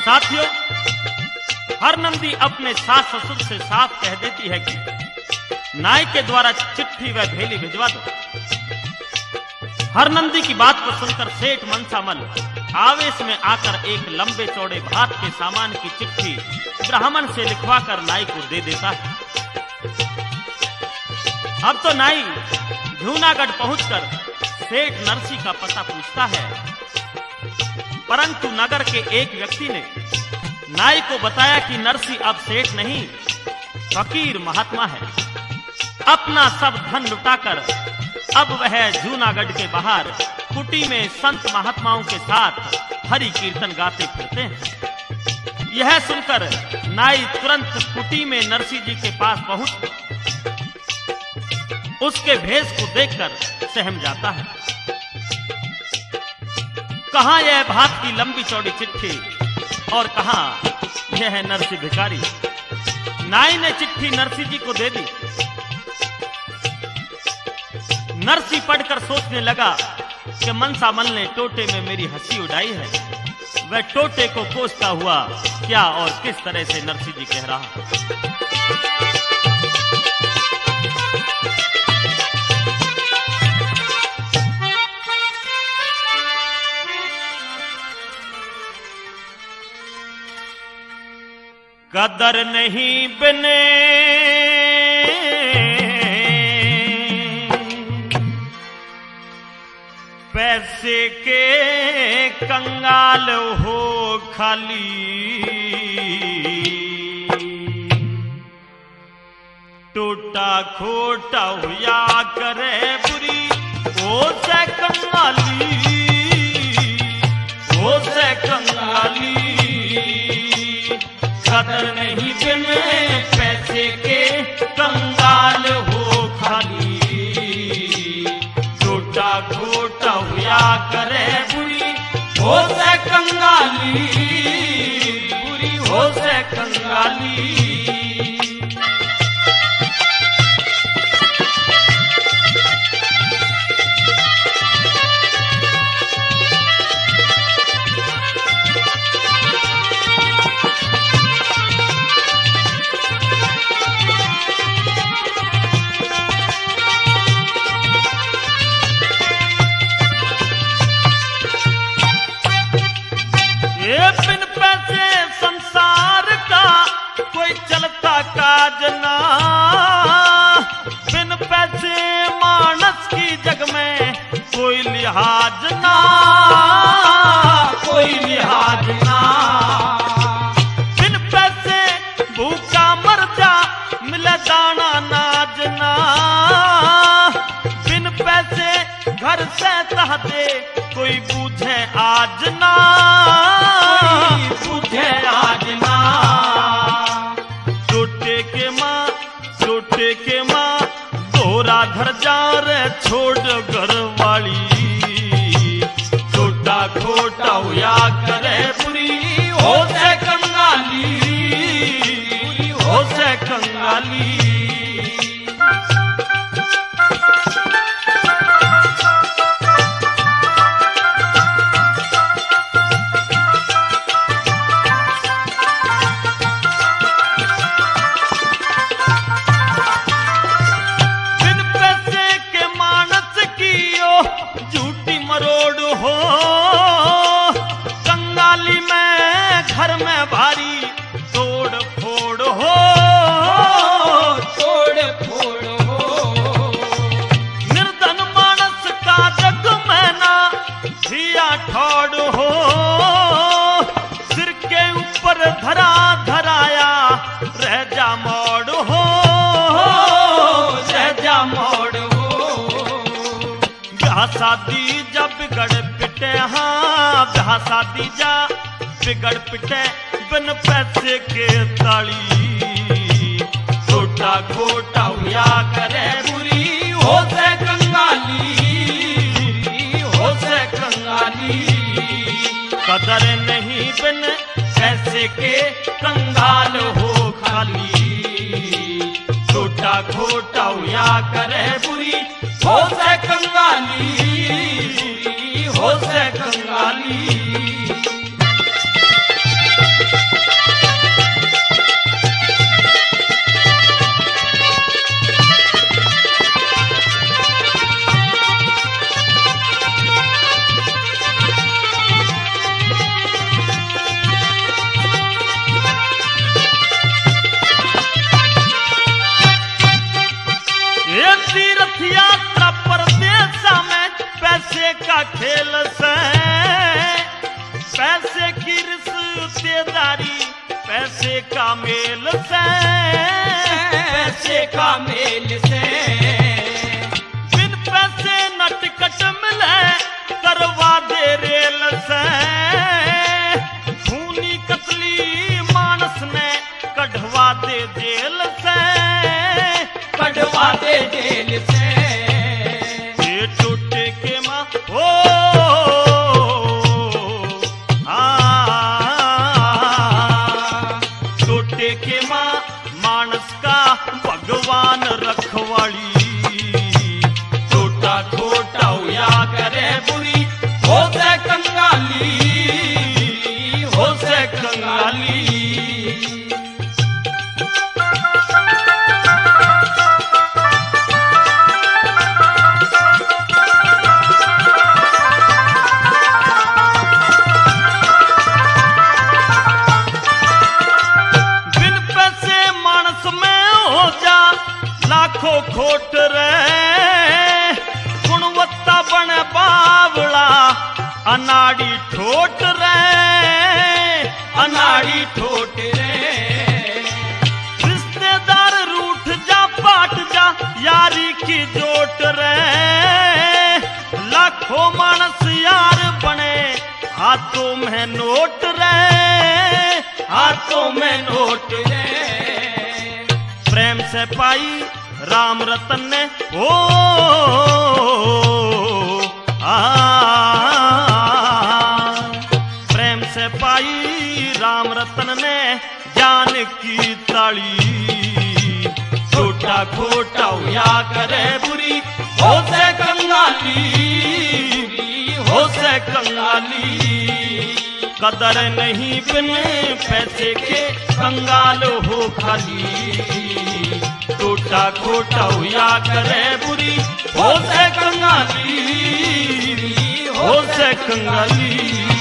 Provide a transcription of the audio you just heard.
साथियों, हरनंदी अपने सास ससुर से साफ कह देती है कि नाई के द्वारा चिट्ठी व भेली भिजवा दो। हरनंदी की बात को सुनकर सेठ मनसामल आवेश में आकर एक लंबे चौड़े भात के सामान की चिट्ठी ब्राह्मण से लिखवाकर नाई को दे देता है। अब तो नाई जूनागढ़ पहुंचकर सेठ नरसी का पता पूछता है, परंतु नगर के एक व्यक्ति ने नाई को बताया कि नरसी अब सेठ नहीं, फकीर महात्मा है। अपना सब धन लुटाकर अब वह जूनागढ़ के बाहर कुटी में संत महात्माओं के साथ हरि कीर्तन गाते फिरते हैं। यह सुनकर नाई तुरंत कुटी में नरसी जी के पास पहुंच उसके भेष को देखकर सहम जाता है। कहां यह भात की लंबी चौड़ी चिट्ठी और कहां यह है नरसी भिखारी। नाई ने चिट्ठी नरसी जी को दे दी। नरसी पढ़कर सोचने लगा कि मनसामल ने टोटे में मेरी हंसी उड़ाई है। वह टोटे को कोसता हुआ क्या और किस तरह से नरसी जी कह रहा है। कदर नहीं बने पैसे के कंगाल हो खाली, टूटा खोटा हुआ करे बुरी हो से कंगाली, हो से कंगाली। कदर नहीं बिने पैसे के कंगाल हो खाली, टूटा खोटा हुआ करे बुरी हो से कंगाली, बुरी हो से कंगाली। बिन पैसे संसार का कोई चलता काज ना, बिन पैसे मानस की जग में कोई लिहाज ना, कोई लिहाज ना। बिन पैसे भूखा मर जा मिले दाना नाज ना, बिन पैसे घर से तहते कोई बूझे आज ना, बूझे आज ना। टोटे के माँ दोरा धर जा रे छोड़ घर वाली, टोटा खोटा हुआ करे बुरी हो से कंगाली, बुरी हो से कंगाली। घर में भारी तोड़ फोड़ हो, तोड़ फोड़ हो। निर्धन मानस का जग में ना धिया ठोड़ हो, सिर के ऊपर धरा धराया रह जा मोड़ हो, रह जा मोड़ हो। ब्याह शादी जब बिगड़ पिटे, हाँ ब्याह शादी जा बिगड़ पिटे बिन पैसे के ताली, छोटा खोटा हुआ करे बुरी हो से कंगाली, हो से कंगाली। कदर नहीं बिन पैसे के कंगाल हो खाली, छोटा खोटा हुआ करे बुरी हो से कंगाली, हो से कंगाली। रिश्तेदारी पैसे का मेल से, पैसे का मेल से, बिन पैसे नटकट मिले करवा दे रेल से, खूनी कतली मानस ने कढ़वा दे जेल से, कढ़वा दे जेल से। ये टूटे के माँ ओ टूटे के माँ मानस का भगवान रखवाली, टूटा खोटा हुआ करे बुरी हो से कंगाली, हो से कंगाली। लाखों खोट रे गुणवत्ता बने बावला, अनाड़ी ठोट रे, अनाड़ी ठोट रे। रिश्तेदार रूठ जा पाट जा यारी की जोट रे, लाखों मानस यार बने हाथों में नोट रे, हाथों में नोट रे। प्रेम से पाई राम रतन ने ओ प्रेम से पाई राम रतन ने ज्ञान की ताली, टूटा खोटा हुआ करे बुरी हो से कंगाली, हो से कंगाली। कदर नहीं बिन पैसे के कंगाल हो खाली, टूटा खोटा हुआ करे बुरी हो से कंगाली, हो से कंगाली।